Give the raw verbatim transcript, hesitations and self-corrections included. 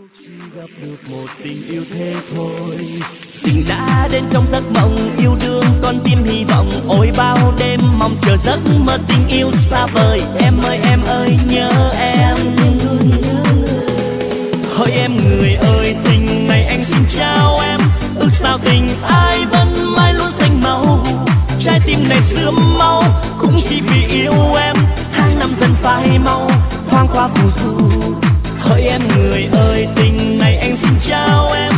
chỉ gặp được một tình yêu thế thôi. Tình đã đến trong giấc mộng yêu đương, con tim hy vọng ôi bao đêm mong chờ giấc mơ tình yêu xa vời. Em ơi em ơi nhớ em, hỡi em người ơi tình này anh xin trao em. Ước sao tình ai vẫn mãi luôn xanh màu, trái tim này sớm mau cũng chỉ vì yêu em. Tháng năm dần phai mau thoáng qua phù du, hỡi em người ơi tình này anh xin trao em.